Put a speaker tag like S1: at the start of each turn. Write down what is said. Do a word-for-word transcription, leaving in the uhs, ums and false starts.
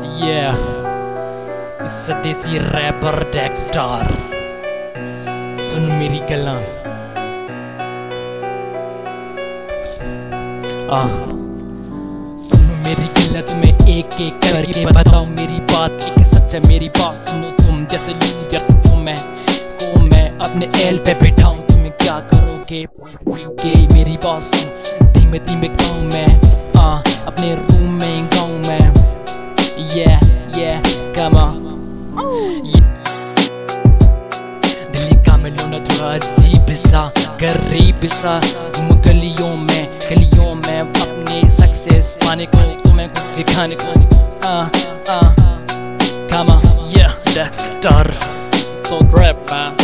S1: Yeah, इस देसी wrapper डेक्स्टार सुन मेरी गल्लां आ सुनो मेरी गल्लां तुम्हें एक एक करके बताऊं मेरी बात एक सच्चा मेरी बात सुनो तुम जैसे लूजर्स को मैं को मैं अपने एल पे बैठाऊं तुम्हें क्या करोगे के मेरी बात सुन धीमे धीमे गाऊं मैं आ अपने रूम में गाऊं मैं Yeah, yeah, come on Delhi का मिलोना थोड़ा अजीब सा गरीब सा घूम गलियों में गलियों में अपने सक्सेस पाने को तुम्हें कुछ दिखाने को ah, ah, come on, yeah, Dexter, this is so rap man.